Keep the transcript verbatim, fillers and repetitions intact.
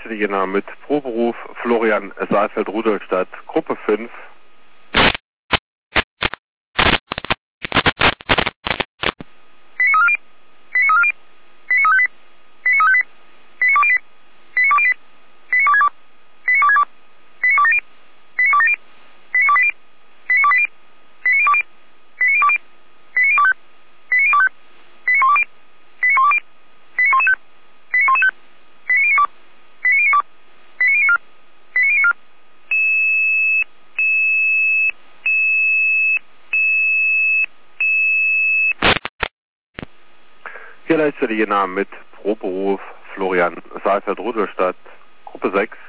Leitstelle mit Proberuf Florian Saalfeld-Rudolstadt, Gruppe fünf. Hier Leitstelle mit Proberuf Florian Saalfeld-Rudolstadt, Gruppe sechs.